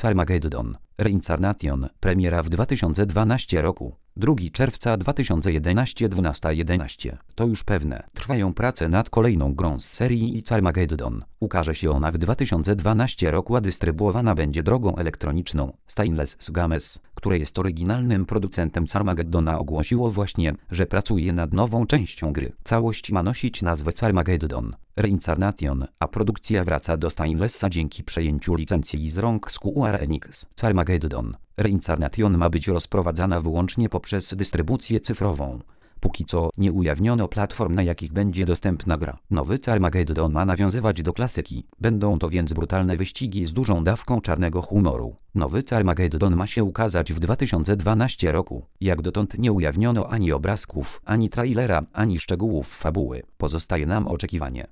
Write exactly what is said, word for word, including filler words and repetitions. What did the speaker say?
Carmageddon Reincarnation, premiera w dwa tysiące dwunastym roku. drugiego czerwca dwa tysiące jedenastego, dwunasta jedenaście. To już pewne. Trwają prace nad kolejną grą z serii i Carmageddon. Ukaże się ona w dwa tysiące dwunastym roku, a dystrybuowana będzie drogą elektroniczną. Stainless Games, które jest oryginalnym producentem Carmageddona, ogłosiło właśnie, że pracuje nad nową częścią gry. Całość ma nosić nazwę Carmageddon Reincarnation, a produkcja wraca do Stainlessa dzięki przejęciu licencji z rąk Square Enix. Carmageddon Reincarnation ma być rozprowadzana wyłącznie poprzez dystrybucję cyfrową. Póki co nie ujawniono platform, na jakich będzie dostępna gra. Nowy Carmageddon ma nawiązywać do klasyki. Będą to więc brutalne wyścigi z dużą dawką czarnego humoru. Nowy Carmageddon ma się ukazać w dwa tysiące dwunastym roku. Jak dotąd nie ujawniono ani obrazków, ani trailera, ani szczegółów fabuły. Pozostaje nam oczekiwanie.